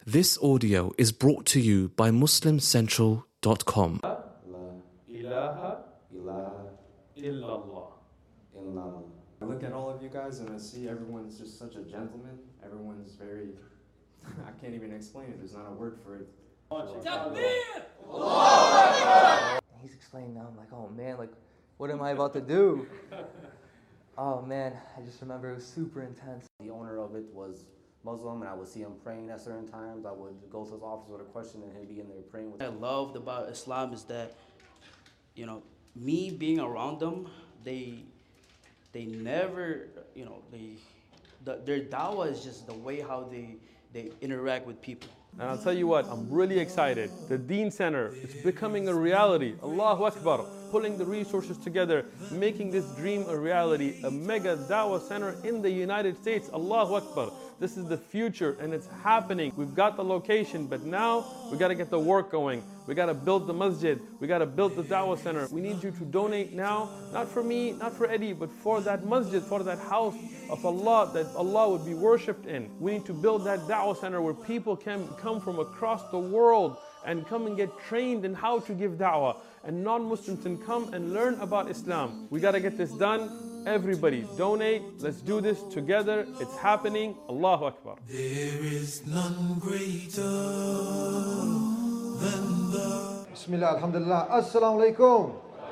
This audio is brought to you by MuslimCentral.com. La ilaha illallah. I look at all of you guys and I see everyone's just such a gentleman. Everyone's very, I can't even explain it. There's not a word for it. He's explaining now, I'm like, oh man, like, what am I about to do? Oh man, I just remember it was super intense. The owner of it was Muslim, and I would see him praying at certain times. I would go to his office with a question, and he'd be in there praying with What I loved about Islam is that, me being around them, they never, their dawah is just the way how they interact with people. And I'll tell you what, I'm really excited. The Deen Center, it's becoming a reality. Allahu Akbar. Pulling the resources together, making this dream a reality. A mega dawah center in the United States. Allahu Akbar. This is the future and it's happening. We've got the location, but now we got to get the work going. We got to build the masjid. We got to build the dawah center. We need you to donate now, not for me, not for Eddie, but for that masjid, for that house of Allah that Allah would be worshipped in. We need to build that dawah center where people can come from across the world and come and get trained in how to give da'wah. And non-Muslims can come and learn about Islam. We got to get this done. Everybody donate. Let's do this together. It's happening. Allahu Akbar. There is none greater than the... Bismillah, alhamdulillah. Assalamu alaikum.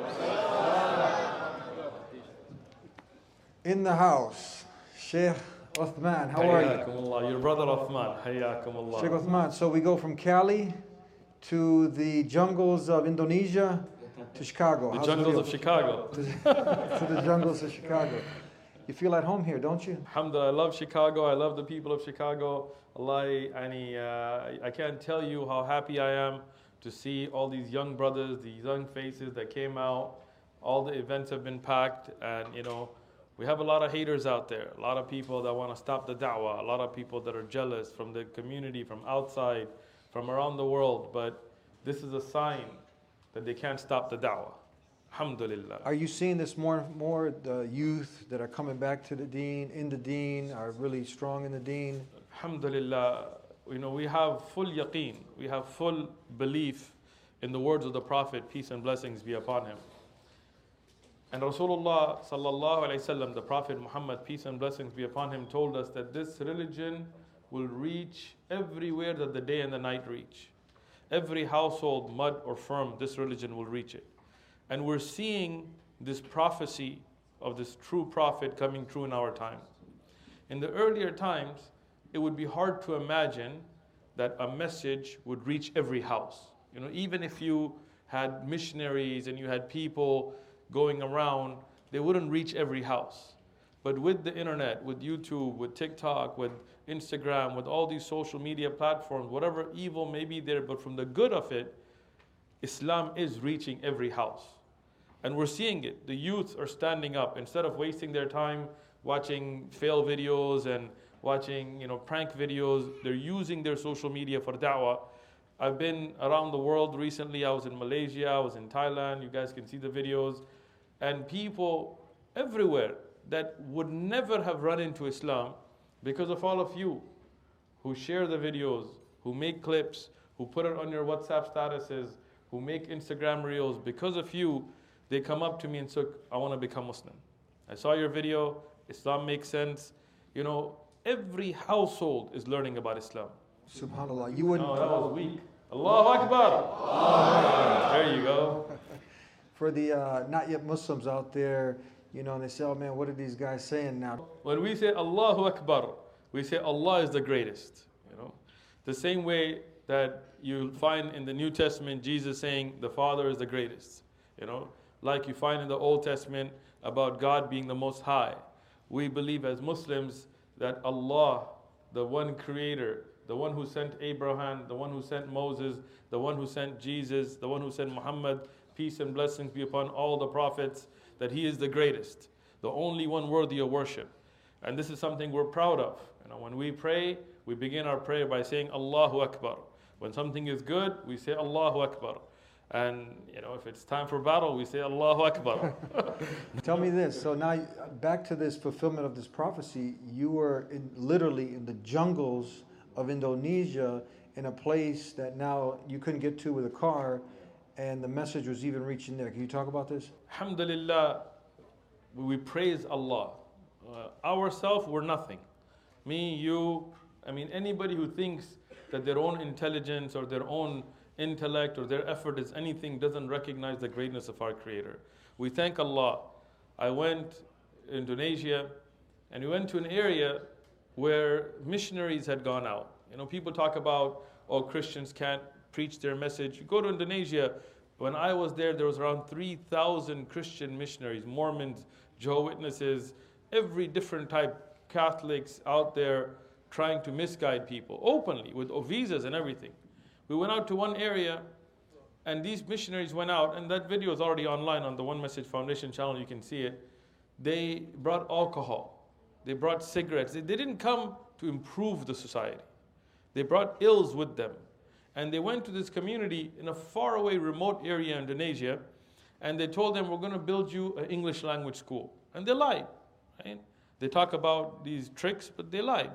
In the house, Sheikh Uthman. How are you? Hayyakumullah. Your brother Uthman. Hayyakumullah. Sheikh Uthman. So we go from Cali to the jungles of Indonesia to Chicago. The jungles of Chicago. To the jungles of Chicago. You feel at home here, don't you? Alhamdulillah, I love Chicago. I love the people of Chicago. Allah, I can't tell you how happy I am to see all these young brothers, these young faces that came out. All the events have been packed, and we have a lot of haters out there. A lot of people that want to stop the da'wah. A lot of people that are jealous from the community, from outside, from around the world. But this is a sign that they can't stop the da'wah. Alhamdulillah. Are you seeing this more the youth that are coming back to the deen, in the deen, are really strong in the deen? Alhamdulillah, we have full yaqeen, we have full belief in the words of the Prophet, peace and blessings be upon him. And Rasulullah sallallahu alayhi wasallam, the Prophet Muhammad, peace and blessings be upon him, told us that this religion will reach everywhere that the day and the night reach. Every household, mud or firm, this religion will reach it. And we're seeing this prophecy of this true prophet coming true in our time. In the earlier times, it would be hard to imagine that a message would reach every house. Even if you had missionaries and you had people going around, they wouldn't reach every house. But with the internet, with YouTube, with TikTok, with Instagram, with all these social media platforms, whatever evil may be there, but from the good of it, Islam is reaching every house. And we're seeing it. The youth are standing up. Instead of wasting their time watching fail videos and watching prank videos, they're using their social media for da'wah. I've been around the world recently. I was in Malaysia, I was in Thailand. You guys can see the videos. And people everywhere that would never have run into Islam because of all of you who share the videos, who make clips, who put it on your WhatsApp statuses, who make Instagram reels. Because of you, they come up to me and say, I want to become Muslim. I saw your video, Islam makes sense. Every household is learning about Islam. SubhanAllah. You wouldn't. No, that was weak. Allahu Akbar. There you go. For the not yet Muslims out there, and they say, oh man, what are these guys saying now? When we say Allahu Akbar, we say Allah is the greatest. The same way that you find in the New Testament Jesus saying the Father is the greatest. Like you find in the Old Testament about God being the Most High. We believe as Muslims that Allah, the one creator, the one who sent Abraham, the one who sent Moses, the one who sent Jesus, the one who sent Muhammad, peace and blessings be upon all the prophets, that he is the greatest, the only one worthy of worship. And this is something we're proud of. When we pray, we begin our prayer by saying Allahu Akbar. When something is good, we say Allahu Akbar. And if it's time for battle, we say Allahu Akbar. Tell me this. So now back to this fulfillment of this prophecy. You were literally in the jungles of Indonesia in a place that now you couldn't get to with a car, and the message was even reaching there. Can you talk about this? Alhamdulillah, we praise Allah. Ourselves, we're nothing. Me, you, I mean, anybody who thinks that their own intelligence or their own intellect or their effort is anything doesn't recognize the greatness of our Creator. We thank Allah. I went to Indonesia, and we went to an area where missionaries had gone out. You know, people talk about, oh, Christians can't preach their message. You go to Indonesia, when I was there was around 3,000 Christian missionaries, Mormons, Jehovah's Witnesses, every different type, Catholics out there trying to misguide people openly with visas and everything. We went out to one area, and these missionaries went out, and that video is already online on the One Message Foundation channel, you can see it. They brought alcohol, they brought cigarettes. They didn't come to improve the society. They brought ills with them. And they went to this community in a faraway, remote area in Indonesia, and they told them, we're going to build you an English language school. And they lied. Right? They talk about these tricks, but they lied.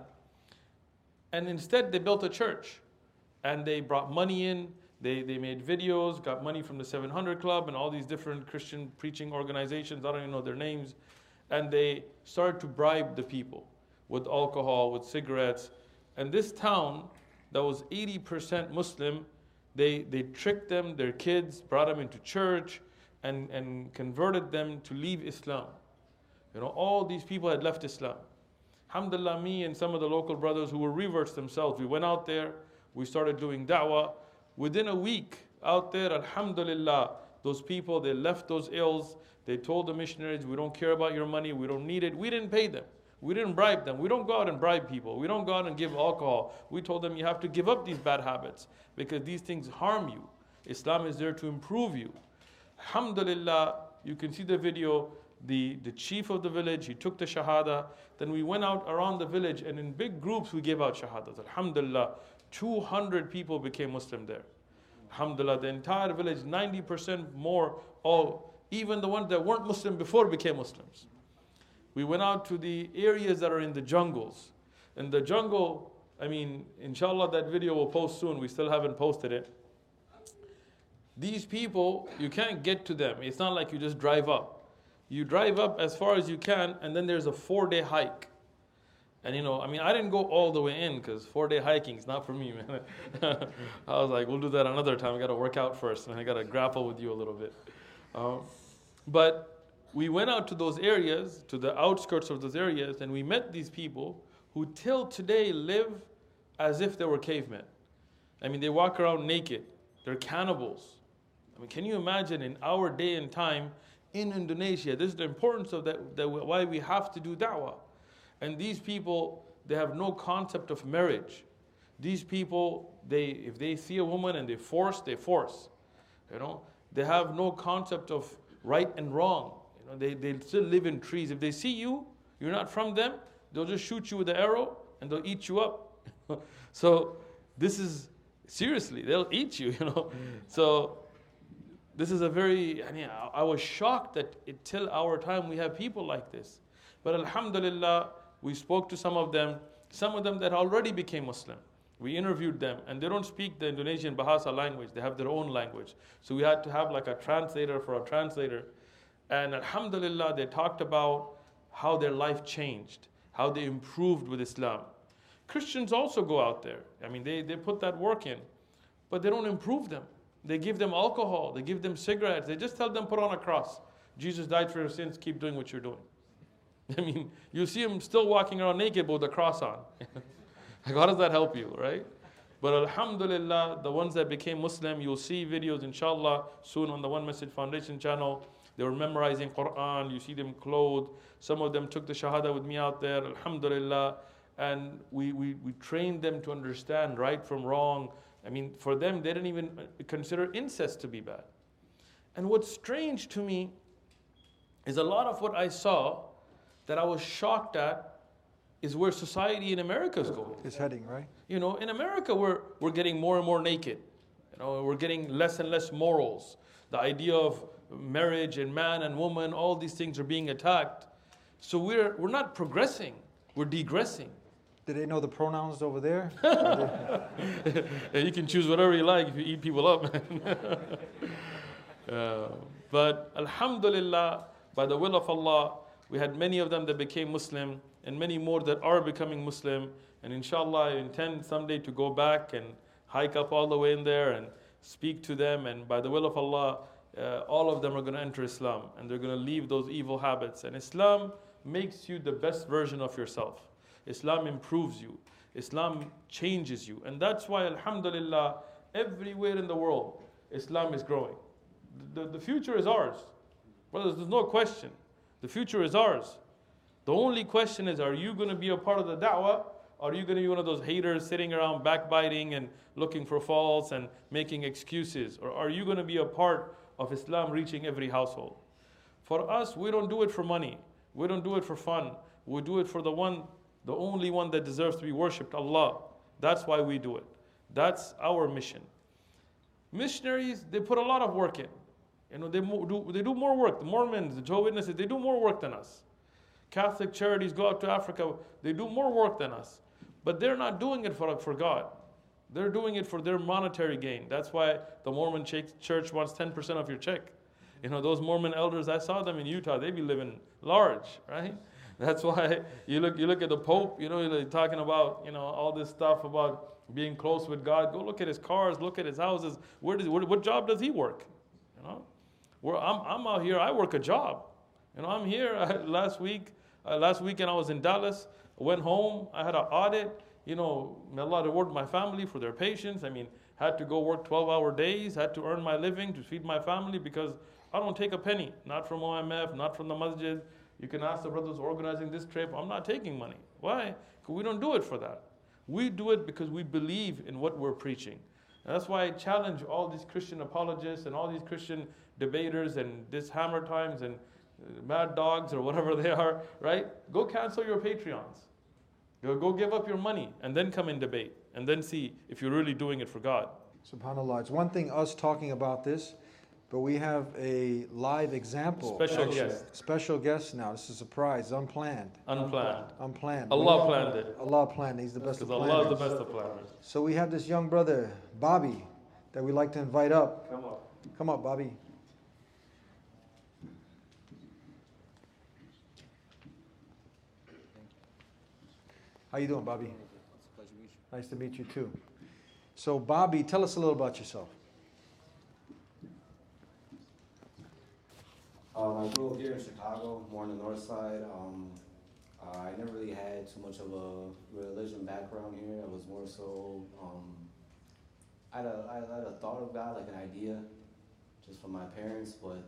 And instead, they built a church. And they brought money in. They made videos, got money from the 700 Club and all these different Christian preaching organizations. I don't even know their names. And they started to bribe the people with alcohol, with cigarettes. And this town that was 80% Muslim, they tricked them, their kids, brought them into church, and converted them to leave Islam. You know, all these people had left Islam. Alhamdulillah, me and some of the local brothers who were reverts themselves, we went out there, we started doing da'wah. Within a week out there, alhamdulillah, those people, they left those ills. They told the missionaries, we don't care about your money, we don't need it. We didn't pay them. We didn't bribe them. We don't go out and bribe people. We don't go out and give alcohol. We told them you have to give up these bad habits because these things harm you. Islam is there to improve you. Alhamdulillah, you can see the video. The chief of the village, he took the shahada. Then we went out around the village, and in big groups we gave out shahadas. Alhamdulillah, 200 people became Muslim there. Alhamdulillah, the entire village, 90% more, even the ones that weren't Muslim before became Muslims. We went out to the areas that are in the jungles. In the jungle, I mean, inshallah that video will post soon. We still haven't posted it. These people, you can't get to them. It's not like you just drive up. You drive up as far as you can, and then there's a 4-day hike. And you know, I mean, I didn't go all the way in because 4-day hiking is not for me, man. I was like, we'll do that another time. I got to work out first, and I got to grapple with you a little bit. But we went out to those areas, to the outskirts of those areas, and we met these people who till today live as if they were cavemen. I mean, they walk around naked. They're cannibals. I mean, can you imagine in our day and time in Indonesia, this is the importance of that why we have to do da'wah. And these people, they have no concept of marriage. These people, if they see a woman and they force. You know, they have no concept of right and wrong. You know, they still live in trees. If they see you, you're not from them, they'll just shoot you with an arrow and they'll eat you up. So this is, seriously, they'll eat you, you know. So this is I was shocked that till our time we have people like this. But alhamdulillah, we spoke to some of them that already became Muslim. We interviewed them, and they don't speak the Indonesian Bahasa language. They have their own language. So we had to have like a translator for a translator. And alhamdulillah, they talked about how their life changed, how they improved with Islam. Christians also go out there. I mean, they put that work in, but they don't improve them. They give them alcohol, they give them cigarettes, they just tell them put on a cross. Jesus died for your sins, keep doing what you're doing. I mean, you see them still walking around naked but with a cross on. Like, how does that help you, right? But alhamdulillah, the ones that became Muslim, you'll see videos inshallah soon on the One Message Foundation channel. They were memorizing Quran, you see them clothed. Some of them took the shahada with me out there, alhamdulillah. And we trained them to understand right from wrong. I mean, for them, they didn't even consider incest to be bad. And what's strange to me is a lot of what I saw that I was shocked at is where society in America is going. It's heading, right? You know, in America, we're getting more and more naked. You know, we're getting less and less morals. The idea of marriage and man and woman, all these things are being attacked. So we're not progressing, we're degressing. Do they know the pronouns over there? And you can choose whatever you like if you eat people up. But alhamdulillah, by the will of Allah, we had many of them that became Muslim and many more that are becoming Muslim. And inshallah, I intend someday to go back and hike up all the way in there and speak to them. And by the will of Allah, all of them are going to enter Islam and they're going to leave those evil habits. And Islam makes you the best version of yourself. Islam improves you. Islam changes you. And that's why, alhamdulillah, everywhere in the world, Islam is growing. The future is ours. Brothers, there's no question. The future is ours. The only question is, are you going to be a part of the da'wah? Or are you going to be one of those haters sitting around backbiting and looking for faults and making excuses? Or are you going to be a part of Islam reaching every household? For us, we don't do it for money. We don't do it for fun. We do it for the only one that deserves to be worshipped, Allah. That's why we do it. That's our mission. Missionaries, they put a lot of work in. They do more work. The Mormons, the Jehovah's Witnesses, they do more work than us. Catholic charities go out to Africa, they do more work than us. But they're not doing it for God. They're doing it for their monetary gain. That's why the Mormon church wants 10% of your check. Those Mormon elders, I saw them in Utah, they be living large, right? That's why you look at the Pope, you're talking about, all this stuff about being close with God. Go look at his cars, look at his houses. What job does he work? I'm out here, I work a job. I'm here. Last weekend I was in Dallas. I went home. I had an audit. May Allah reward my family for their patience. Had to go work 12-hour days. Had to earn my living to feed my family because I don't take a penny. Not from OMF, not from the masjid. You can ask the brothers organizing this trip. I'm not taking money. Why? Because we don't do it for that. We do it because we believe in what we're preaching. And that's why I challenge all these Christian apologists and all these Christian debaters and this Hammer Times and Mad Dogs or whatever they are, right? Go cancel your Patreons. Go give up your money and then come and debate and then see if you're really doing it for God. SubhanAllah. It's one thing us talking about this, but we have a live example. Special guest now. This is a surprise, unplanned. Unplanned. Allah planned it. Allah planned. He's the best of Because planners. Allah is the best of planners. So we have this young brother, Bobby, that we'd like to invite up. Come up. Come up, Bobby. How you doing, Bobby? It's a pleasure to meet you. Nice to meet you too. So Bobby, tell us a little about yourself. I grew up here in Chicago, more on the north side. I never really had too much of a religion background here. I was more so, I had a thought of God, like an idea, just from my parents, but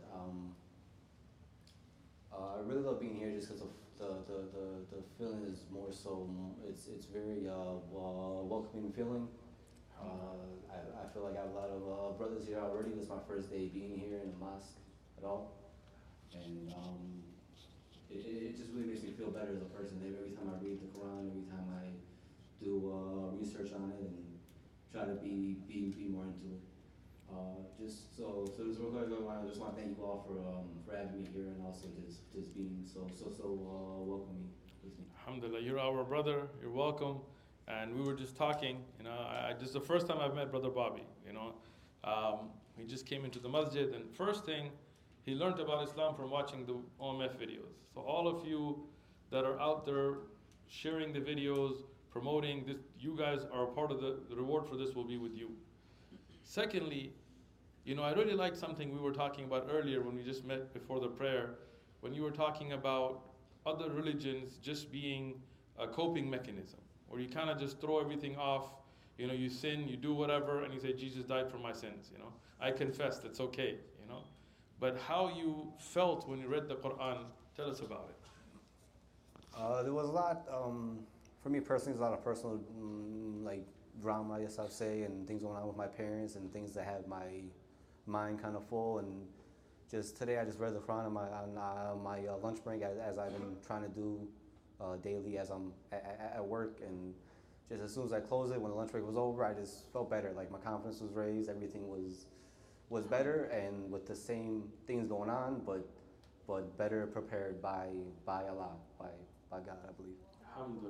I really love being here just because of the feeling is more so, it's very welcoming feeling. I feel like I have a lot of brothers here already. This is my first day being here in the mosque at all. And it just really makes me feel better as a person. Every time I read the Quran, every time I do research on it and try to be more into it. Just real quick, I just want to thank you all for having me here and also just being so welcoming with me. Alhamdulillah, you're our brother. You're welcome. And we were just talking. This is the first time I've met Brother Bobby. He just came into the masjid, and first thing, he learned about Islam from watching the OMF videos. So all of you that are out there sharing the videos, promoting this, you guys are a part of the reward for this will be with you. Secondly, I really like something we were talking about earlier when we just met before the prayer, when you were talking about other religions just being a coping mechanism, where you kind of just throw everything off. You sin, you do whatever, and you say, Jesus died for my sins. I confessed, it's okay. But how you felt when you read the Quran, tell us about it. There was a lot, for me personally, there's a lot of personal drama, I guess I'd say, and things going on with my parents and things that had my mind kind of full. And just today I just read the Quran on my lunch break as I've been trying to do daily as I'm at work. And just as soon as I closed it, when the lunch break was over, I just felt better. Like my confidence was raised, everything was better, and with the same things going on, but better prepared by Allah, by God, I believe. Alhamdulillah.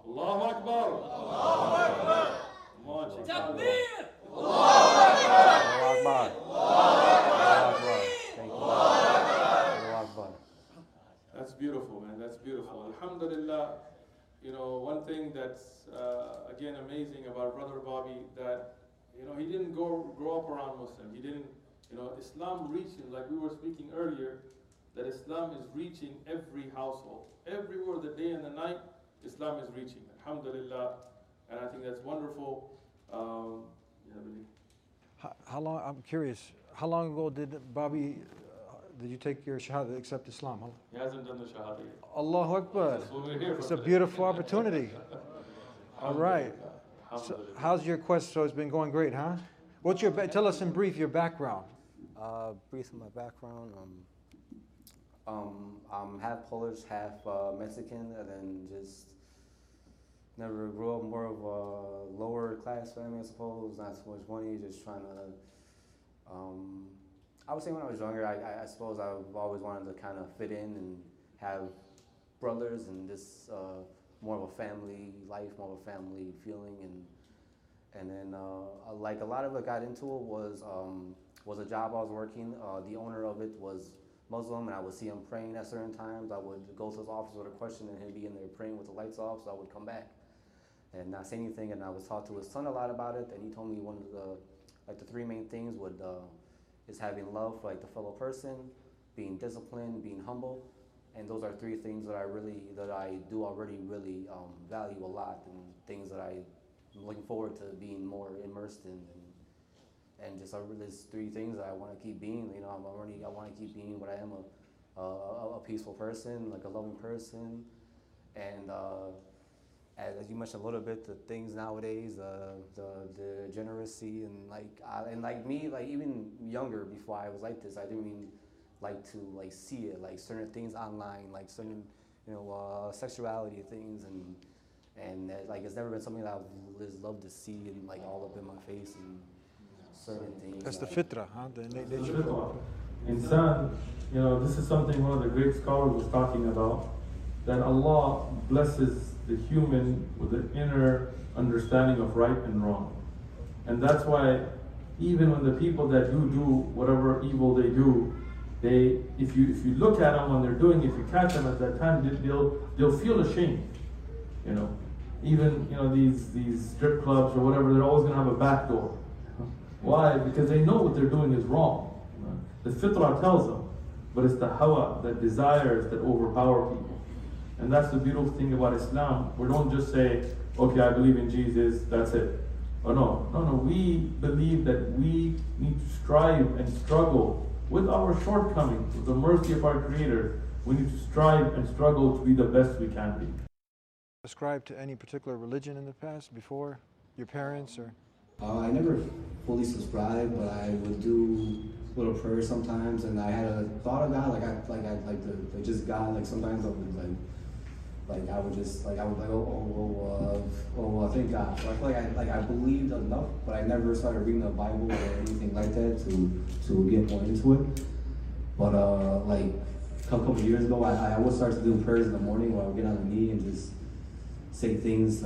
Allahu Akbar. Allahu Akbar. Come on, Chicago. Allahu Akbar. Allahu Akbar. Thank you. Allahu Akbar. That's beautiful, man. That's beautiful. Alhamdulillah. You know, one thing that's again amazing about Brother Bobby, that he didn't grow up around Muslim. He didn't, Islam reaches, like we were speaking earlier, that Islam is reaching every household. Everywhere, the day and the night, Islam is reaching. Alhamdulillah. And I think that's wonderful. How long, I'm curious, how long ago did Bobby, did you take your shahada, accept Islam? He hasn't done the shahada yet. Allahu Akbar. That's what we're here It's for a today. beautiful opportunity. All right. So how's your quest? So it's been going great, huh? What's your, tell us in brief your background. Brief of my background. I'm half Polish, half Mexican, and then just never grew up, more of a lower class family, I suppose. Not so much money, just trying to. I would say when I was younger, I suppose I've always wanted to kind of fit in and have brothers and just more of a family life, more of a family feeling, and then like a lot of what got into it was a job I was working. The owner of it was Muslim, and I would see him praying at certain times. I would go to his office with a question, and he'd be in there praying with the lights off, so I would come back and not say anything. And I was talked to his son a lot about it, and he told me one of the three main things is having love for the fellow person, being disciplined, being humble, and those are three things that I do already really value a lot, and things that I'm looking forward to being more immersed in. And just there's three things that I want to keep being. I want to keep being what I am, a peaceful person, like a loving person, and as you mentioned a little bit, the things nowadays, the generosity, and like me, even younger before I was like this, I didn't even like to see it, certain things online, certain sexuality things, and it's never been something that I've just loved to see and all up in my face and certain things. That's the fitra, huh? The nature. Insan, this is something one of the great scholars was talking about, that Allah blesses the human with an inner understanding of right and wrong. And that's why even when the people that do whatever evil they do, if you look at them when they're doing, if you catch them at that time, they'll feel ashamed. Even these strip clubs or whatever, they're always gonna have a back door. Why? Because they know what they're doing is wrong. The fitrah tells them, but it's the hawa, the desires that overpower people. And that's the beautiful thing about Islam. We don't just say, okay, I believe in Jesus, that's it. Oh no, we believe that we need to strive and struggle with our shortcomings, with the mercy of our Creator. We need to strive and struggle to be the best we can be. Ascribe to any particular religion in the past, before your parents, or? I never fully subscribed, but I would do little prayers sometimes, and I had a thought of God, just God. Sometimes I would I would thank God. So I feel I believed enough, but I never started reading the Bible or anything like that to get more into it. But a couple of years ago, I would start to do prayers in the morning where I would get on the knee and just say things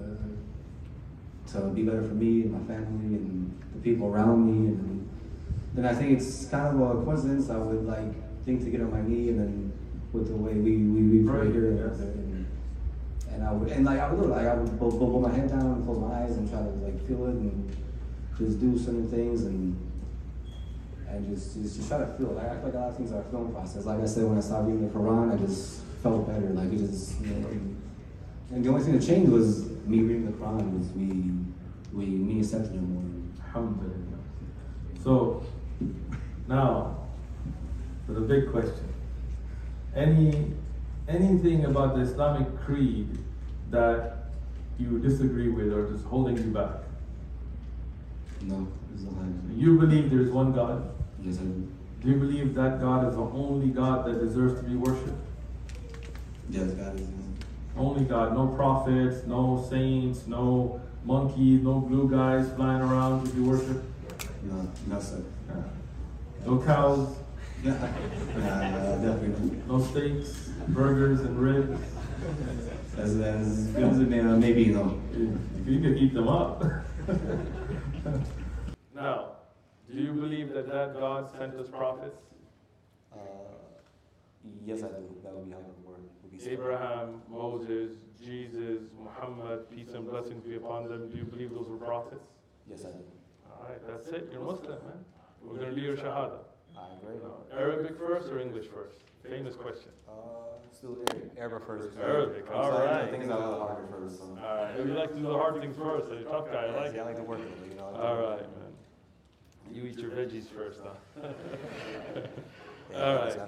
to be better for me and my family and the people around me. And then I think it's kind of a coincidence. I would think to get on my knee, and then with the way we pray here, yes. and I would put my head down and close my eyes and try to feel it and just do certain things and just try to feel it. I feel like a lot of things are a feeling process. Like I said, when I started reading the Quran, I just felt better. And the only thing that changed was me reading the Quran. Was me accepting it more. Alhamdulillah. So now for the big question. Anything about the Islamic creed that you disagree with or just holding you back? No, there's no. You believe there is one God? Yes, I do. Do you believe that God is the only God that deserves to be worshipped? Yes, God is. Only God, no prophets, no saints, no monkeys, no blue guys flying around to be worshipped? No, sir. No cows? Definitely. No steaks, burgers, and ribs. As maybe no. You can eat them up. Now, do you believe that God sent us prophets? Yes, I do. That would be how the word would be said. Abraham, Moses, Jesus, Muhammad, peace and blessings be upon them. Do you believe those were prophets? Yes, I do. All right, that's it. You're Muslim, man. We're going to do your Shahada. I agree. Arabic first or English first? Famous question. Still Arabic first. Arabic, all right. I think it's a little harder first. So. All right, you like to do the hard things first. You're a tough guy, I like it. I like to work with it, you know. All right, man. You eat your veggies first, huh? All right.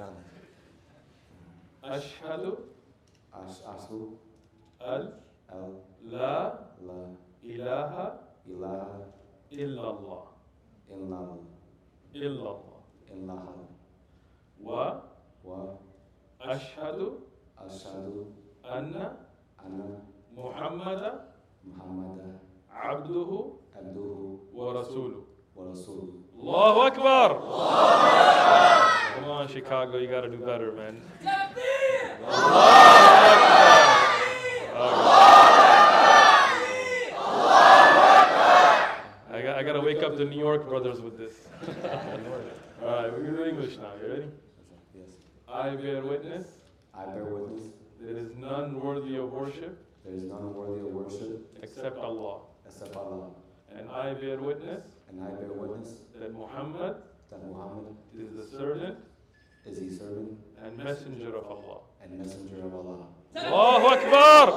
Ashhadu al la ilaha illallah wa ashhadu anna Muhammadan abduhu wa rasuluhu. Allahu Akbar! Come on, Chicago, you gotta do better, man. I gotta wake up the New York brothers with this. Alright, we're gonna do English now. You ready? Yes. I bear witness. I bear witness. There is none worthy of worship. There is none worthy of worship. Except Allah. Except Allah. And I bear witness. And I bear witness. That Muhammad. That Muhammad. Is the servant. Is the servant. And messenger of Allah. And messenger of Allah. Allahu Akbar!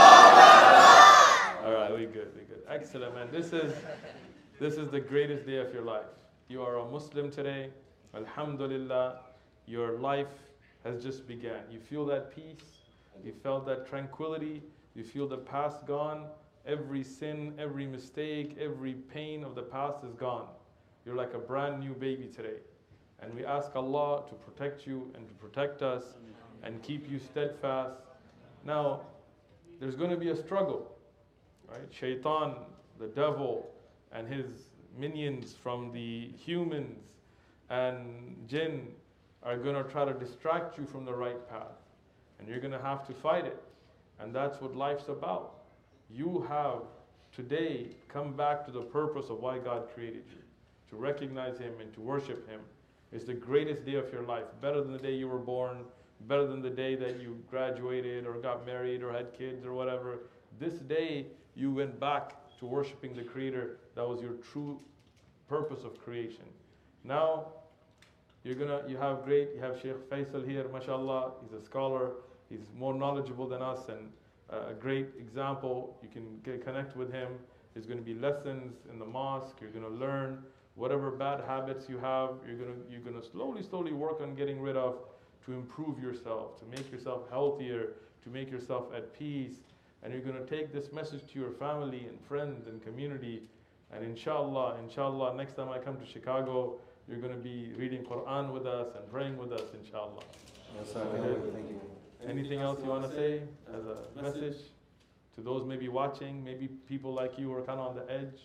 Alright, we good. Excellent, man. This is the greatest day of your life. You are a Muslim today. Alhamdulillah, your life has just begun. You feel that peace. You felt that tranquility. You feel the past gone. Every sin, every mistake, every pain of the past is gone. You're like a brand new baby today. And we ask Allah to protect you and to protect us and keep you steadfast. Now, there's going to be a struggle, right? Shaitan, the devil, and his minions from the humans and jinn are going to try to distract you from the right path. And you're going to have to fight it. And that's what life's about. You have today come back to the purpose of why God created you, to recognize Him and to worship Him. It's the greatest day of your life, better than the day you were born, better than the day that you graduated or got married or had kids or whatever. This day you went back to worshiping the Creator. That was your true purpose of creation. Now you have Sheikh Faisal here, mashallah. He's a scholar. He's more knowledgeable than us and a great example. You can connect with him. There's going to be lessons in the mosque. You're going to learn whatever bad habits you have. You're going to slowly work on getting rid of to improve yourself, to make yourself healthier, to make yourself at peace. And you're going to take this message to your family and friends and community. And inshallah, next time I come to Chicago, you're going to be reading Quran with us and praying with us, inshallah. Yes, sir. Thank you. Anything else you want to say as a message to those maybe watching, maybe people like you who are kind of on the edge?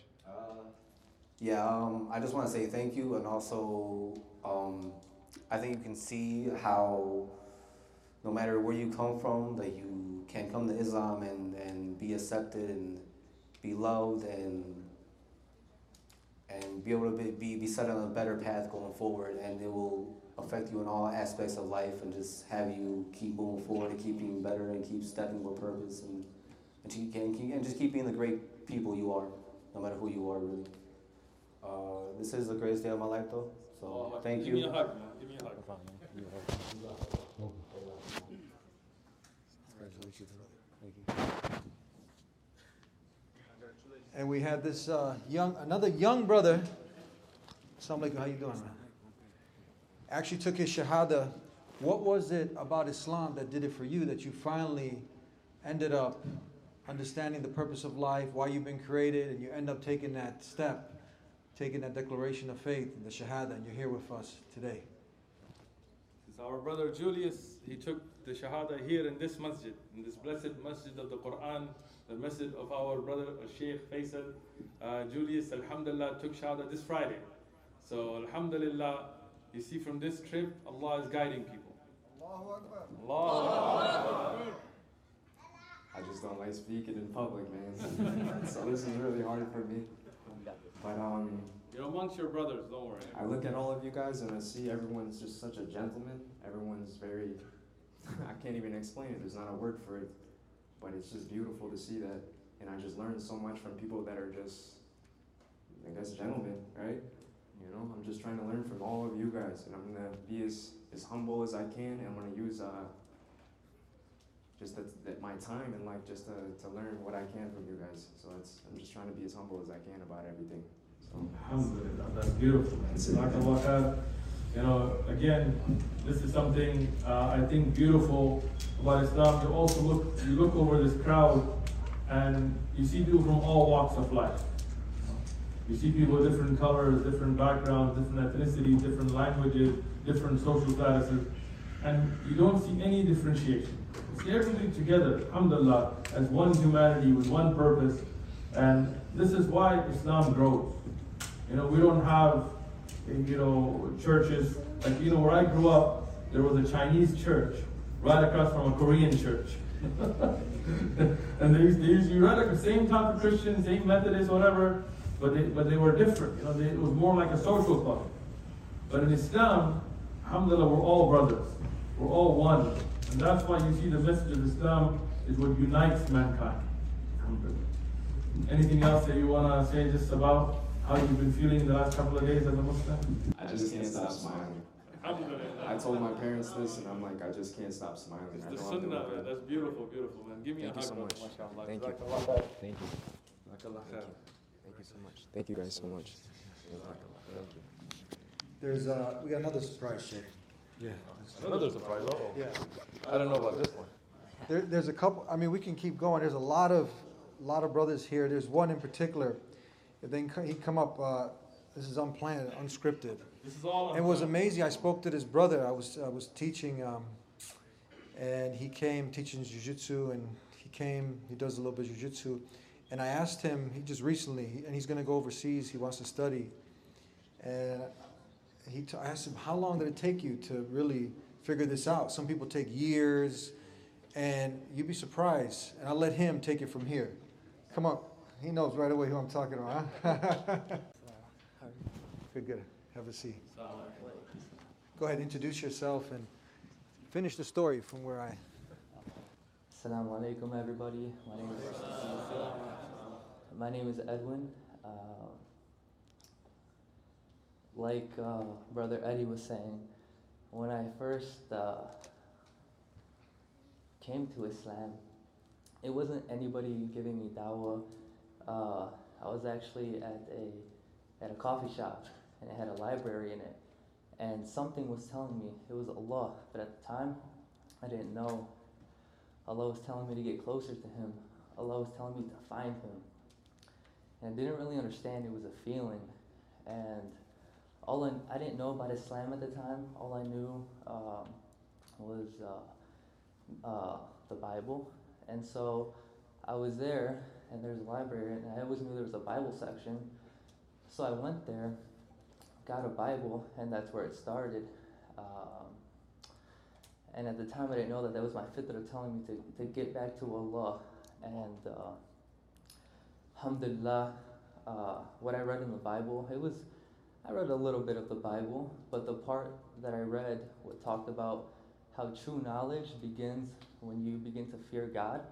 I just want to say thank you, and also I think you can see how no matter where you come from, that you can come to Islam and be accepted and be loved and be able to be set on a better path going forward, and it will affect you in all aspects of life and just have you keep moving forward and keep being better and keep stepping with purpose and just keep being the great people you are, no matter who you are, really. This is the greatest day of my life, though, so thank you. Give me a hug, man. Give me a hug. And we had this another young brother. Assalamu alaikum, how you doing, man? Actually took his shahada. What was it about Islam that did it for you, that you finally ended up understanding the purpose of life, why you've been created, and you end up taking that step, taking that declaration of faith, the shahada, and you're here with us today? Our brother Julius, he took the shahada here in this masjid, in this blessed masjid of the Quran, the masjid of our brother Sheikh Faisal. Julius, alhamdulillah, took shahada this Friday. So alhamdulillah, You see, from this trip, Allah is guiding people. Allah. I just don't like speaking in public, man. So this is really hard for me. But You're amongst your brothers, don't worry. I look at all of you guys and I see everyone's just such a gentleman. Everyone's very, I can't even explain it. There's not a word for it. But it's just beautiful to see that. And I just learned so much from people that are just, I guess, gentlemen, right? You know, I'm just trying to learn from all of you guys. And I'm going to be as humble as I can. And I'm going to use just my time in life just to learn what I can from you guys. So I'm just trying to be as humble as I can about everything. So. Alhamdulillah, that's beautiful. Jazakallah khair. You know, again, this is something I think beautiful about Islam. You look over this crowd and you see people from all walks of life. You see people with different colors, different backgrounds, different ethnicities, different languages, different social statuses, and you don't see any differentiation. You see everything together, alhamdulillah, as one humanity with one purpose, and this is why Islam grows. You know, we don't have, churches, like, where I grew up, there was a Chinese church right across from a Korean church. And they used to be right like the same type of Christian, same Methodist, whatever, but they were different. It was more like a social club. But in Islam, alhamdulillah, we're all brothers. We're all one. And that's why you see the message of Islam is what unites mankind. Alhamdulillah. Anything else that you want to say just about how you've been feeling the last couple of days as a Muslim? I just can't stop smiling. I told my parents this, and I'm like, I just can't stop smiling. It's I the know I'm doing sunnah, man. good. That's beautiful, beautiful, man. Give me Thank a you hug, so brother. much. MashaAllah. Thank you. Jazakallah. Thank you. Jazakallah khair. Thank you so much. Thank you guys so much. Thank you. There's we got another surprise, Sheikh. Yeah. Another surprise. Uh-oh. Yeah. I don't know about this one. There's a couple. I mean, we can keep going. There's a lot of brothers here. There's one in particular. If they he come up. This is unplanned, unscripted. This is all. It was amazing. I spoke to this brother. I was teaching, and he came teaching jiu-jitsu, and he does a little bit of jiu-jitsu, and I asked him. He just recently, and he's going to go overseas. He wants to study, and I asked him, how long did it take you to really figure this out? Some people take years, and you'd be surprised. And I'll let him take it from here. Come on. He knows right away who I'm talking about. Huh? Good. Have a seat. Go ahead, introduce yourself and finish the story from where I... Assalamu alaikum, everybody. My name is Edwin. Like Brother Eddie was saying, when I first came to Islam, it wasn't anybody giving me dawah. I was actually at a coffee shop, and it had a library in it, and something was telling me it was Allah, but at the time I didn't know. Allah was telling me to get closer to Him. Allah was telling me to find Him, and I didn't really understand. It was a feeling, and I didn't know about Islam at the time. All I knew was the Bible, and so I was there, and there's a library, and I always knew there was a Bible section. So I went there, got a Bible, and that's where it started. And at the time, I didn't know that was my fitrah telling me to get back to Allah. And alhamdulillah, what I read in the Bible, I read a little bit of the Bible, but the part that I read talked about how true knowledge begins when you begin to fear God.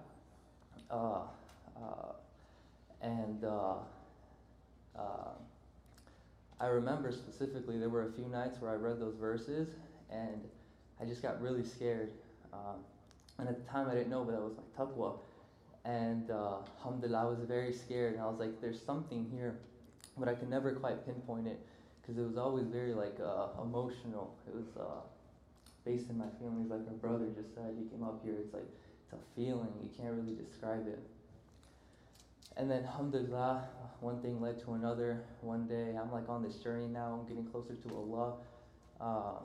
I remember specifically there were a few nights where I read those verses and I just got really scared. And at the time I didn't know, but that was my taqwa. And alhamdulillah, I was very scared. And I was like, there's something here, but I could never quite pinpoint it because it was always very emotional. It was based in my feelings, like my brother just said. He came up here, it's a feeling. You can't really describe it. And then alhamdulillah, one thing led to another. One day, I'm on this journey now, I'm getting closer to Allah.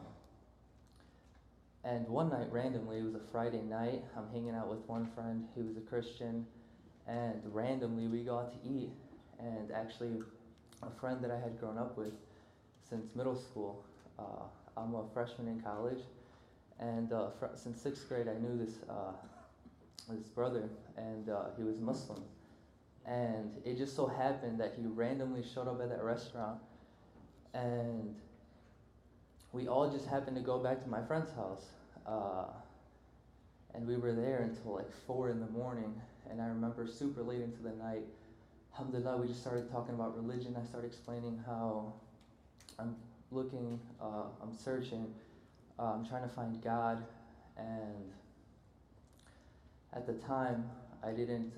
And one night, randomly, it was a Friday night, I'm hanging out with one friend, he was a Christian, and randomly we got to eat. And actually, a friend that I had grown up with since middle school, I'm a freshman in college, and since 6th grade, I knew this brother, and he was Muslim. And it just so happened that he randomly showed up at that restaurant, and we all just happened to go back to my friend's house. And we were there until like 4 in the morning, and I remember super late into the night, alhamdulillah, we just started talking about religion. I started explaining how I'm looking, I'm searching, I'm trying to find God, and at the time, I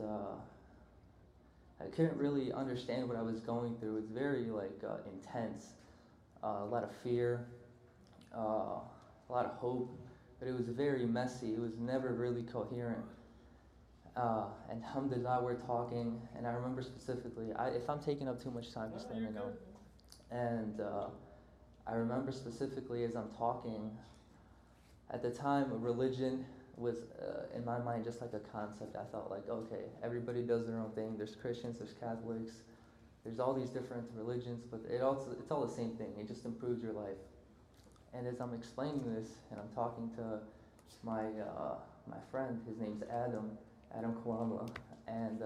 couldn't really understand what I was going through. It was very intense, a lot of fear, a lot of hope, but it was very messy. It was never really coherent. And alhamdulillah, we're talking, and I remember specifically, if I'm taking up too much time, just let me know. And I remember specifically as I'm talking, at the time, religion was, in my mind, just like a concept. I thought like, okay, everybody does their own thing. There's Christians, there's Catholics, there's all these different religions, but it's all the same thing. It just improves your life. And as I'm explaining this, and I'm talking to my friend, his name's Adam Kawama, and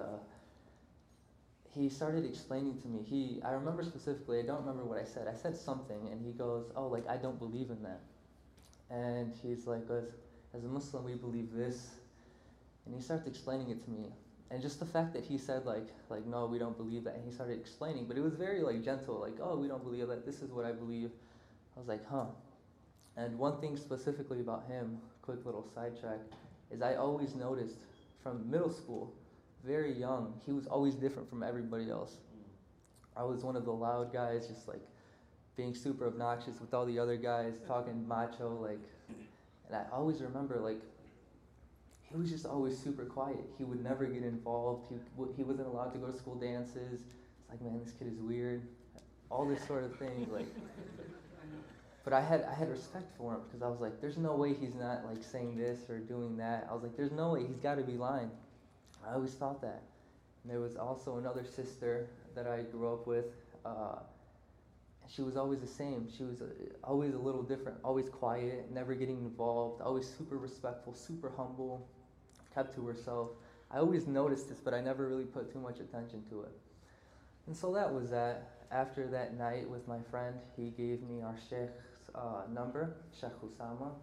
he started explaining to me. I remember specifically, I don't remember what I said. I said something, and he goes, "Oh, like I don't believe in that." And he's like, as a Muslim, we believe this. And he starts explaining it to me. And just the fact that he said like no, we don't believe that. And he started explaining, but it was very like gentle, like, oh, we don't believe that. This is what I believe. I was like, huh. And one thing specifically about him, quick little sidetrack, is I always noticed from middle school, very young, he was always different from everybody else. I was one of the loud guys, just like being super obnoxious with all the other guys, talking macho, like. And I always remember, like, he was just always super quiet. He would never get involved. He wasn't allowed to go to school dances. It's like, man, this kid is weird. All this sort of thing, like. But I had respect for him because I was like, there's no way he's not like saying this or doing that. I was like, there's no way, he's got to be lying. I always thought that. And there was also another sister that I grew up with. She was always the same. She was always a little different, always quiet, never getting involved, always super respectful, super humble, kept to herself. I always noticed this, but I never really put too much attention to it. And so that was that. After that night with my friend, he gave me our sheikh's number, Sheikh Usama.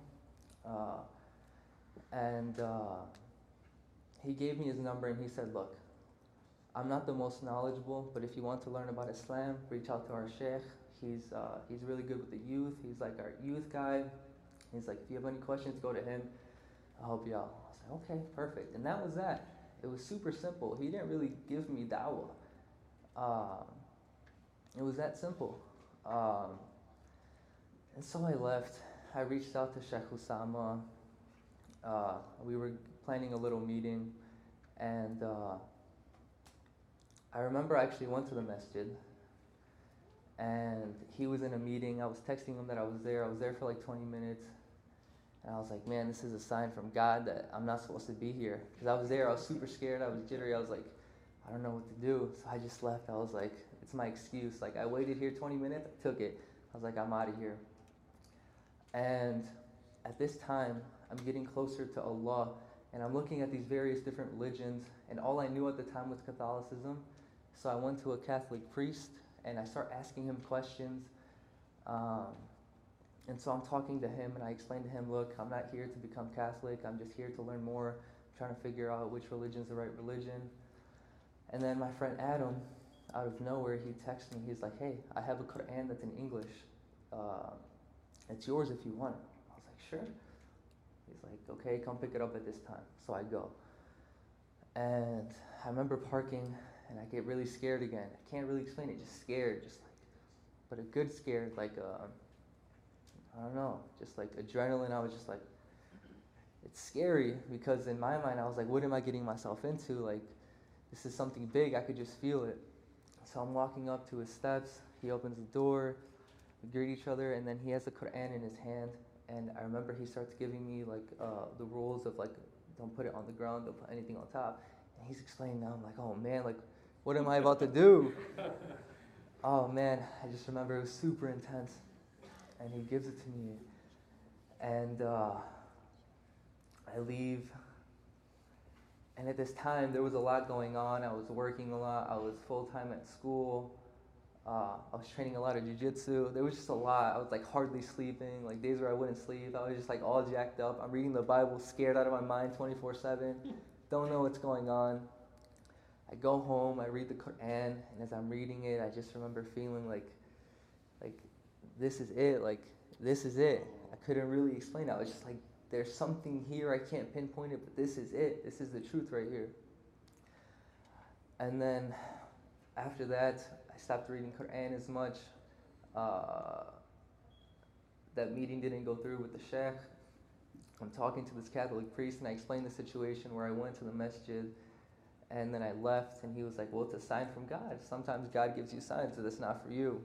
And he gave me his number and he said, look, I'm not the most knowledgeable, but if you want to learn about Islam, reach out to our sheikh. He's really good with the youth. He's like our youth guy. He's like, if you have any questions, go to him. I'll help you out. I was like, okay, perfect. And that was that. It was super simple. He didn't really give me dawah. It was that simple. And so I left. I reached out to Sheikh Usama. We were planning a little meeting. And I remember I actually went to the masjid. And he was in a meeting. I was texting him that I was there. I was there for like 20 minutes. And I was like, man, this is a sign from God that I'm not supposed to be here. Because I was there. I was super scared. I was jittery. I was like, I don't know what to do. So I just left. I was like, it's my excuse. Like, I waited here 20 minutes. I took it. I was like, I'm out of here. And at this time, I'm getting closer to Allah. And I'm looking at these various different religions. And all I knew at the time was Catholicism. So I went to a Catholic priest. And I start asking him questions. And so I'm talking to him, and I explain to him, look, I'm not here to become Catholic. I'm just here to learn more. I'm trying to figure out which religion is the right religion. And then my friend Adam, out of nowhere, he texts me. He's like, hey, I have a Quran that's in English. It's yours if you want it. I was like, sure. He's like, okay, come pick it up at this time. So I go. And I remember parking, and I get really scared again. I can't really explain it, just scared, just like, but a good scared, like, I don't know, just like adrenaline. I was just like, it's scary because in my mind, I was like, what am I getting myself into? Like, this is something big, I could just feel it. So I'm walking up to his steps, he opens the door, we greet each other, and then he has the Quran in his hand. And I remember he starts giving me like the rules of like, don't put it on the ground, don't put anything on top. And he's explaining now, I'm like, oh man, like, what am I about to do? Oh man, I just remember it was super intense. and he gives it to me. And I leave. And at this time, there was a lot going on. I was working a lot. I was full-time at school. I was training a lot of jiu-jitsu. There was just a lot. I was like hardly sleeping, like days where I wouldn't sleep. I was just like all jacked up. I'm reading the Bible, scared out of my mind 24/7. Don't know what's going on. I go home, I read the Quran, and as I'm reading it, I just remember feeling like this is it, like this is it. I couldn't really explain it. I was just like, there's something here, I can't pinpoint it, but this is it. This is the truth right here. And then after that, I stopped reading Quran as much. That meeting didn't go through with the sheikh. I'm talking to this Catholic priest, and I explained the situation where I went to the masjid, and then I left, and he was like, well, it's a sign from God. Sometimes God gives you signs that it's not for you.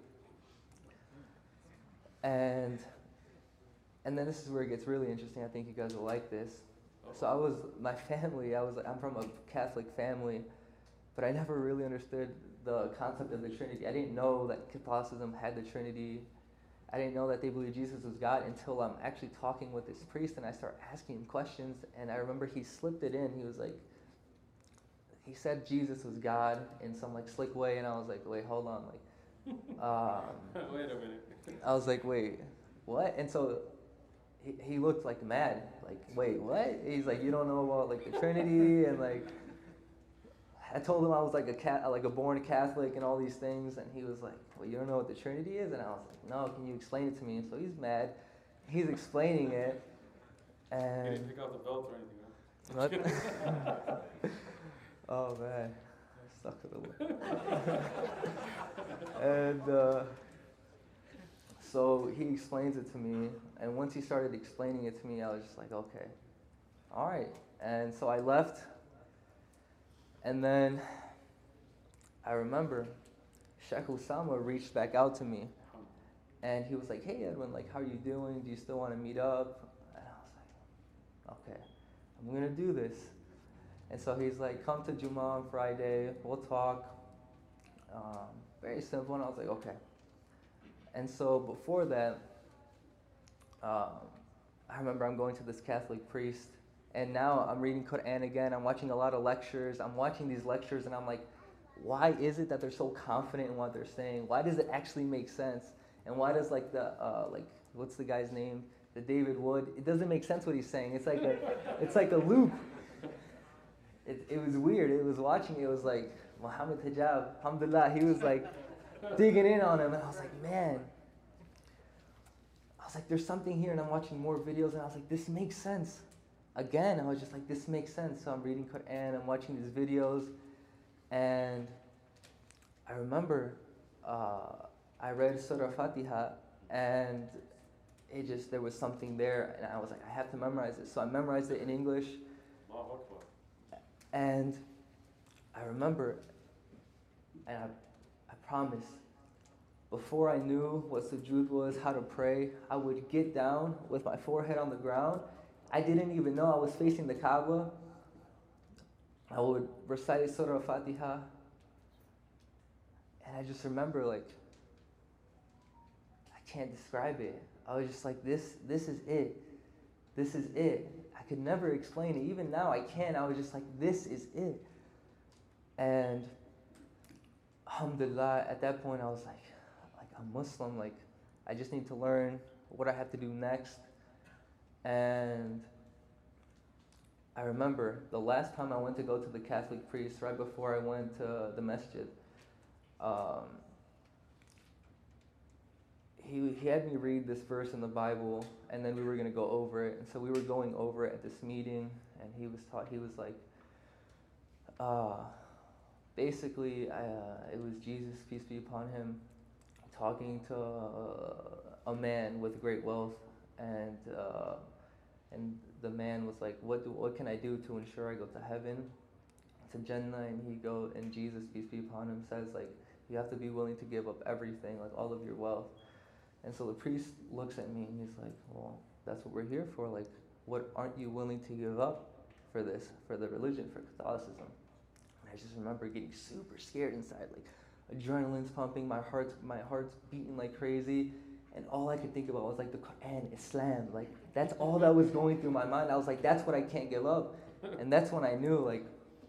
And then this is where it gets really interesting. I think you guys will like this. So I'm from a Catholic family, but I never really understood the concept of the Trinity. I didn't know that Catholicism had the Trinity. I didn't know that they believed Jesus was God until I'm actually talking with this priest, and I start asking him questions, and I remember he slipped it in. He was like, he said Jesus was God in some like slick way, and I was like, wait, hold on, like, wait a minute. I was like, wait, what? And so he looked like mad, like, wait, what? He's like, you don't know about like the Trinity, and like, I told him I was like a born Catholic and all these things, and he was like, well, you don't know what the Trinity is? And I was like, no, can you explain it to me? And so he's mad, he's explaining it, and... You didn't pick out the belt or anything, huh? What? Oh man, I stuck with it. And so he explains it to me, and once he started explaining it to me, I was just like, okay, all right. And so I left, and then I remember Sheikh Osama reached back out to me, and he was like, hey Edwin, like, how are you doing? Do you still want to meet up? And I was like, okay, I'm gonna do this. And so he's like, come to Juma on Friday, we'll talk. Very simple, and I was like, okay. And so before that, I remember I'm going to this Catholic priest, and now I'm reading Quran again. I'm watching a lot of lectures. I'm watching these lectures, and I'm like, why is it that they're so confident in what they're saying? Why does it actually make sense? And why does like what's the guy's name? The David Wood. It doesn't make sense what he's saying. It's like a loop. It was weird. It was watching. It was like Muhammad Hijab, alhamdulillah. He was like digging in on him, and I was like, man. I was like, there's something here, and I'm watching more videos, and I was like, this makes sense. Again, I was just like, this makes sense. So I'm reading Quran, I'm watching these videos, and I remember I read Surah Fatiha, and there was something there, and I was like, I have to memorize it. So I memorized it in English. And I remember, and I promise, before I knew what sujood was, how to pray, I would get down with my forehead on the ground. I didn't even know I was facing the Kaaba. I would recite Surah Fatiha. And I just remember, like, I can't describe it. I was just like, this is it. This is it. I could never explain it. Even now, I can't. I was just like, this is it. And alhamdulillah, at that point, I was like, I'm Muslim. Like, I just need to learn what I have to do next. And I remember the last time I went to go to the Catholic priest, right before I went to the masjid, he had me read this verse in the Bible, and then we were going to go over it. And so we were going over it at this meeting, and he was like, basically, it was Jesus, peace be upon him, talking to a man with great wealth, and the man was like, what can I do to ensure I go to heaven, to Jannah? And Jesus, peace be upon him, says, like, you have to be willing to give up everything, like all of your wealth. And so the priest looks at me and he's like, well, that's what we're here for. Like, what aren't you willing to give up for this, for the religion, for Catholicism? And I just remember getting super scared inside, like adrenaline's pumping, my heart's beating like crazy. And all I could think about was like the Quran, Islam. Like that's all that was going through my mind. I was like, that's what I can't give up. And that's when I knew like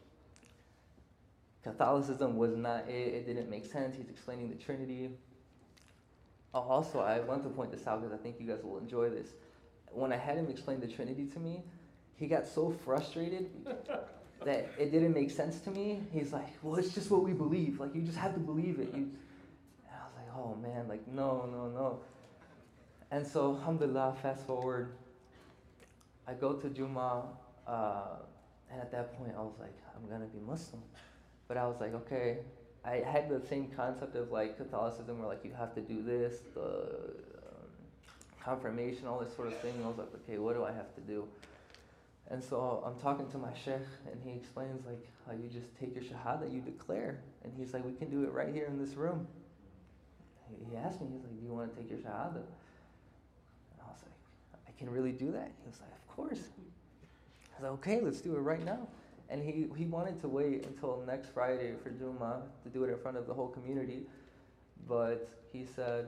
Catholicism was not it. It didn't make sense. He's explaining the Trinity. Also, I want to point this out because I think you guys will enjoy this. When I had him explain the Trinity to me, he got so frustrated that it didn't make sense to me. He's like, well, it's just what we believe. Like, you just have to believe it. And I was like, oh man, like, no. And so, alhamdulillah, fast forward, I go to Jummah, and at that point I was like, I'm gonna be Muslim. But I was like, okay, I had the same concept of like Catholicism where like you have to do this, the confirmation, all this sort of thing. And I was like, okay, what do I have to do? And so I'm talking to my sheikh, and he explains like how you just take your shahada, you declare. And he's like, we can do it right here in this room. He asked me, he's like, do you want to take your shahada? And I was like, I can really do that? He was like, of course. I was like, okay, let's do it right now. And he wanted to wait until next Friday for Jummah to do it in front of the whole community. But he said,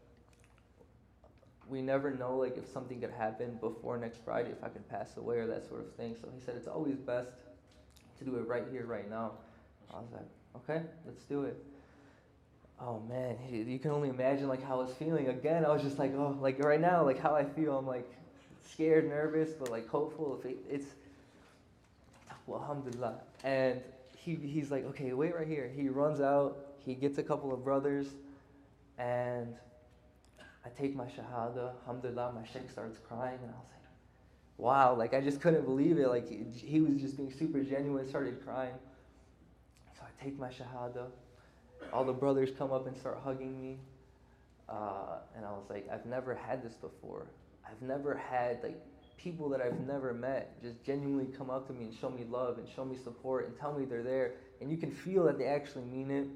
we never know like if something could happen before next Friday, if I could pass away or that sort of thing. So he said it's always best to do it right here, right now. I was like, okay, let's do it. Oh man, you can only imagine like how I was feeling. Again, I was just like, oh, like right now, like how I feel. I'm like scared, nervous, but like hopeful. It's well, alhamdulillah. And he's like, okay, wait right here. He runs out, he gets a couple of brothers, and I take my shahada, alhamdulillah, my sheikh starts crying, and I was like, wow, like I just couldn't believe it. Like he was just being super genuine, started crying. So I take my shahada, all the brothers come up and start hugging me, and I was like, I've never had this before. I've never had like people that I've never met just genuinely come up to me and show me love and show me support and tell me they're there, and you can feel that they actually mean it.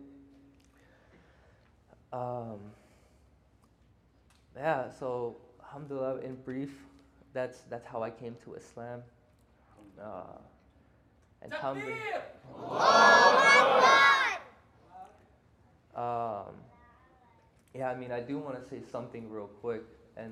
Yeah, so alhamdulillah, in brief, that's how I came to Islam. And yeah, I mean, I do want to say something real quick, and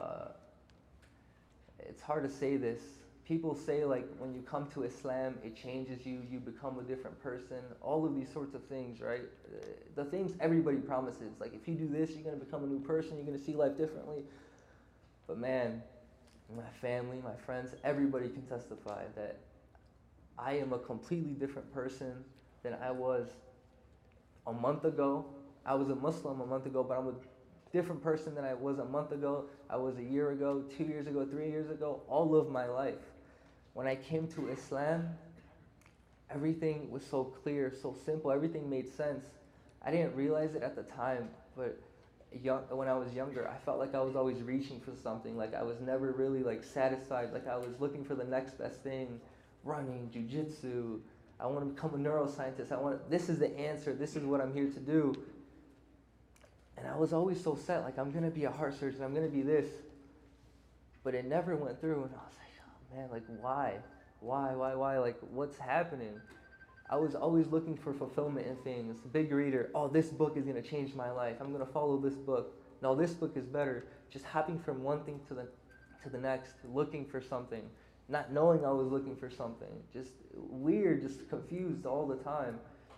it's hard to say this. People say like when you come to Islam, it changes you, you become a different person, all of these sorts of things, right? The things everybody promises, like if you do this, you're going to become a new person, you're going to see life differently. But man, my family, my friends, everybody can testify that I am a completely different person than I was a month ago. I was a Muslim a month ago, but I'm a different person than I was a month ago, I was a year ago, 2 years ago, 3 years ago, all of my life. When I came to Islam, everything was so clear, so simple, everything made sense. I didn't realize it at the time, but when I was younger, I felt like I was always reaching for something, like I was never really like satisfied, like I was looking for the next best thing, running, jiu-jitsu, I want to become a neuroscientist, this is the answer, this is what I'm here to do. And I was always so set, like I'm going to be a heart surgeon, I'm going to be this. But it never went through, and I was like, oh man, like why? Why? Like what's happening? I was always looking for fulfillment in things. Big reader, oh, this book is going to change my life. I'm going to follow this book. No, this book is better. Just hopping from one thing to the next, looking for something. Not knowing I was looking for something. Just weird, just confused all the time.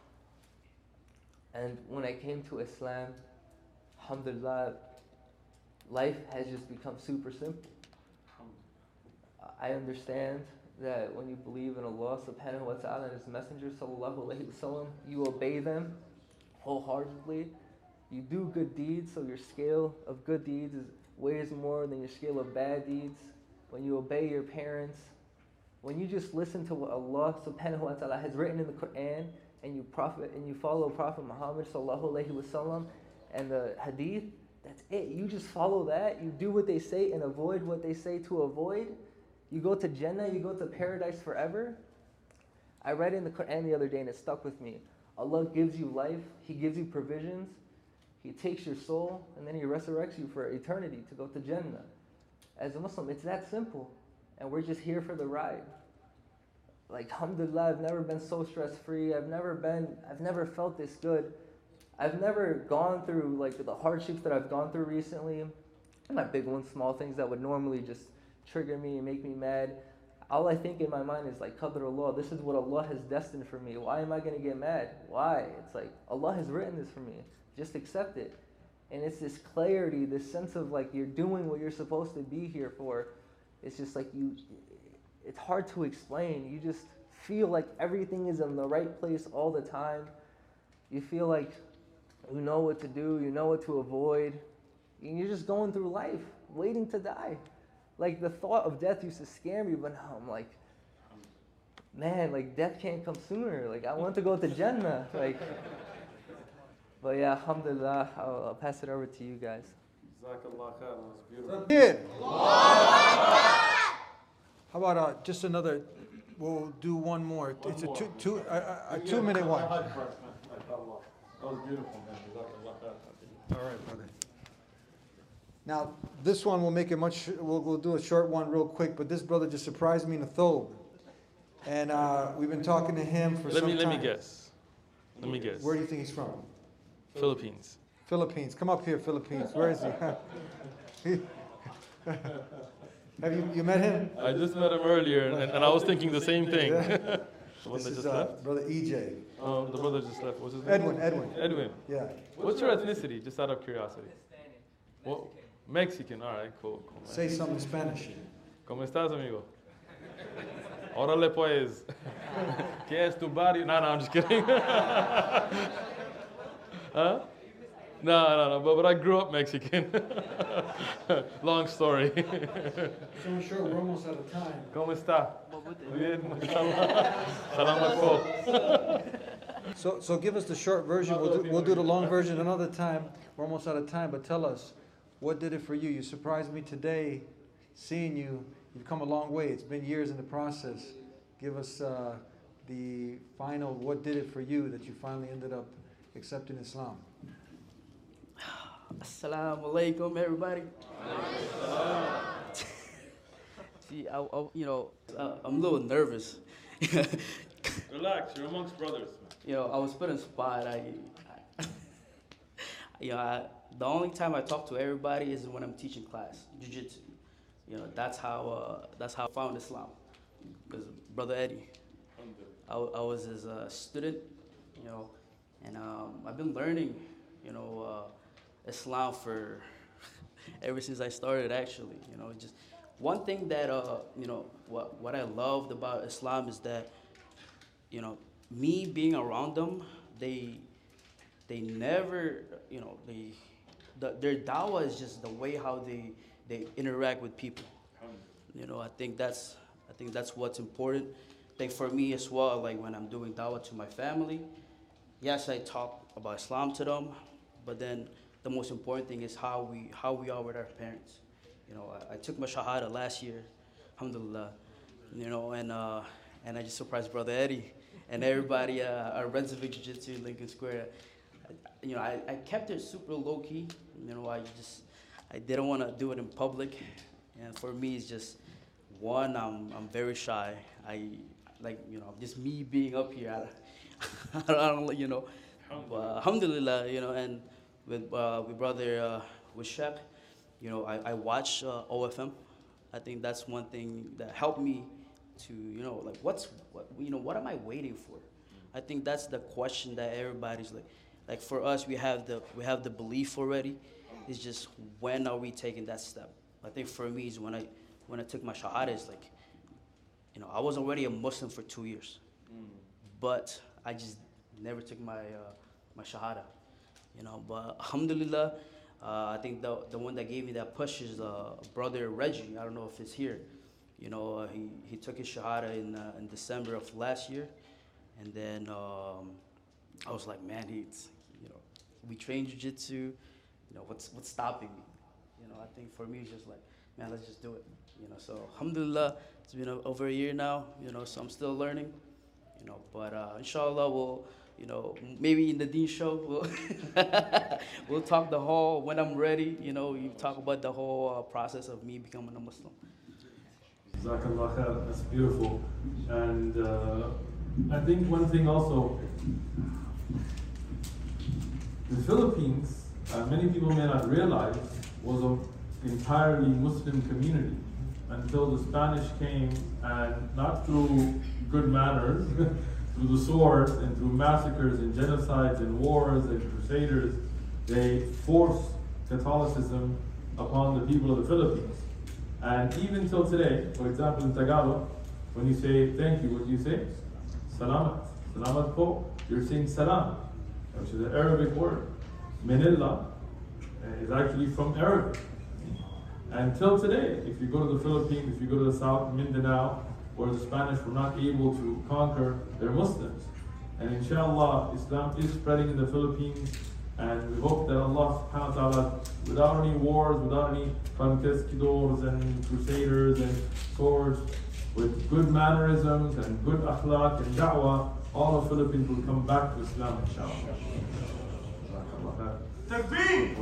And when I came to Islam, alhamdulillah, life has just become super simple. I understand that when you believe in Allah subhanahu wa ta'ala and His Messenger sallallahu alayhi wa sallam, you obey them wholeheartedly. You do good deeds, so your scale of good deeds weighs more than your scale of bad deeds. When you obey your parents, when you just listen to what Allah subhanahu wa ta'ala has written in the Quran, and you follow Prophet Muhammad sallallahu alayhi wa sallam, and the hadith, that's it. You just follow that. You do what they say and avoid what they say to avoid. You go to Jannah, you go to paradise forever. I read in the Quran the other day and it stuck with me. Allah gives you life, He gives you provisions, He takes your soul, and then He resurrects you for eternity to go to Jannah. As a Muslim, it's that simple. And we're just here for the ride. Like, alhamdulillah, I've never been so stress-free. I've never felt this good. I've never gone through like the hardships that I've gone through recently, not big ones, small things that would normally just trigger me and make me mad. All I think in my mind is like, Qadarullah, this is what Allah has destined for me. Why am I going to get mad? Why? It's like, Allah has written this for me. Just accept it. And it's this clarity, this sense of like you're doing what you're supposed to be here for. It's just like it's hard to explain. You just feel like everything is in the right place all the time. You feel like you know what to do, you know what to avoid. And you're just going through life, waiting to die. Like the thought of death used to scare me, but now I'm like, man, like death can't come sooner. Like I want to go to Jannah. Like, but yeah, alhamdulillah, I'll pass it over to you guys. Jazakallah khair, that was beautiful. Kid. How about just another? We'll do one more. It's a 2-minute one. That was beautiful, man. Jazakallah khair. All right, brother. Now, this one will make it much, we'll do a short one real quick, but this brother just surprised me in a thobe. And we've been talking to him for some time. Let me guess. Where do you think he's from? Philippines. Philippines. Come up here, Philippines. Where is he? Have you met him? I just met him earlier, and I was thinking the same thing. The one This that is just left? brother EJ. The brother just left. What's his name? Edwin. Yeah. What's your ethnicity, just out of curiosity? Well, Mexican. All right, cool. Man. Say something in Spanish. ¿Cómo estás, amigo? Órale, pues. ¿Qué es tu barrio? No, I'm just kidding. Huh? No. But I grew up Mexican. Long story. So short, we're almost out of time. ¿Cómo está? Bien. Salamat po. So give us the short version. We'll do the long version another time. We're almost out of time, but tell us, what did it for you? You surprised me today, seeing you. You've come a long way. It's been years in the process. Give us the final, what did it for you that you finally ended up accepting Islam? Assalamu alaikum, everybody. See, I'm a little nervous. Relax, you're amongst brothers. I was put in spot. The only time I talk to everybody is when I'm teaching class, jiu-jitsu. That's how I found Islam. Because Brother Eddie, I was his student, and I've been learning, Islam for ever since I started. Actually, just one thing that what I loved about Islam is that, me being around them, they never, their dawah is just the way how they interact with people. I think that's what's important. I think for me as well, like when I'm doing dawah to my family, yes, I talk about Islam to them, but then the most important thing is how we are with our parents. I took my shahada last year, alhamdulillah, and I just surprised Brother Eddie and everybody at Renzovic Jiu-Jitsu in Lincoln Square. I kept it super low key. I didn't want to do it in public, and for me, it's just one. I'm very shy. Just me being up here. I don't. But alhamdulillah, and with brother with Shep, I watch OFM. I think that's one thing that helped me to what am I waiting for? I think that's the question that everybody's like for us, we have the belief already. It's just when are we taking that step? I think for me is when I took my shahada, it's like, I was already a Muslim for 2 years, but I just never took my shahada, But alhamdulillah, I think the one that gave me that push is brother Reggie. I don't know if it's here. He took his shahada in December of last year, and then I was like, man, we train jiu-jitsu. What's stopping me? I think for me it's just like, man, let's just do it. So alhamdulillah, it's been over a year now. So I'm still learning. But inshallah we'll, maybe in the Deen show we'll talk the whole when I'm ready. You talk about the whole process of me becoming a Muslim. Jazakallah khair, that's beautiful. And I think one thing also, The Philippines, many people may not realize, was an entirely Muslim community until the Spanish came, and not through good manners, through the sword and through massacres and genocides and wars and crusaders, they forced Catholicism upon the people of the Philippines. And even till today, for example in Tagalog, when you say thank you, what do you say? Salamat. Salamat po. You're saying salam, which is an Arabic word. Manila is actually from Arabic. And till today, if you go to the Philippines, if you go to the South, Mindanao, where the Spanish were not able to conquer their Muslims. And inshallah, Islam is spreading in the Philippines, and we hope that Allah subhanahu wa ta'ala, without any wars, without any conquistadors and crusaders and swords, with good mannerisms and good akhlaq and da'wah, all of Philippines will come back to Islam, inshallah. Takbir!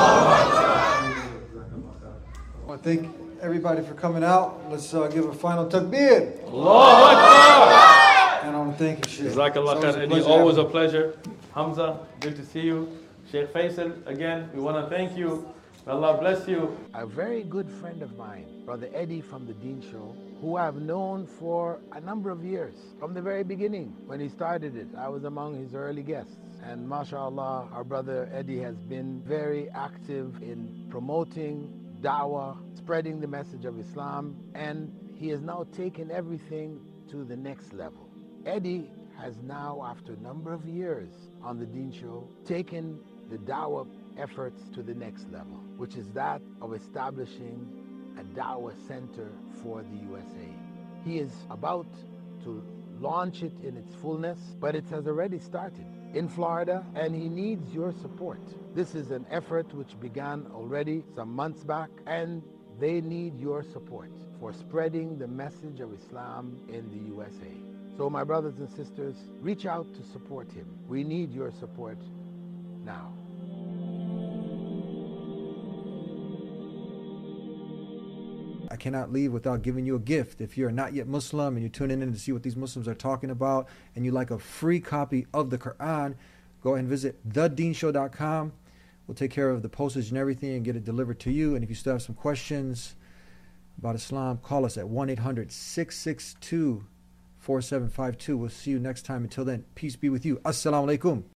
I want to thank everybody for coming out. Let's give a final takbir. Allahu Akbar! And I want to thank you, Sheikh. Jazakallah khair. It's always a pleasure. Hamza, good to see you. Sheikh Faisal, again, we want to thank you. May Allah bless you. A very good friend of mine, Brother Eddie from the Deen Show, who I've known for a number of years. From the very beginning, when he started it, I was among his early guests. And mashallah, our brother Eddie has been very active in promoting da'wah, spreading the message of Islam, and he has now taken everything to the next level. Eddie has now, after a number of years on the Deen Show, taken the da'wah efforts to the next level, which is that of establishing a da'wah center for the USA. He is about to launch it in its fullness, but it has already started in Florida, and he needs your support. This is an effort which began already some months back, and they need your support for spreading the message of Islam in the USA. So my brothers and sisters, reach out to support him. We need your support now. I cannot leave without giving you a gift. If you're not yet Muslim and you're tuning in to see what these Muslims are talking about, and you like a free copy of the Quran, go ahead and visit thedeenshow.com. We'll take care of the postage and everything and get it delivered to you. And if you still have some questions about Islam, call us at 1-800-662-4752. We'll see you next time. Until then, peace be with you. Assalamu alaikum.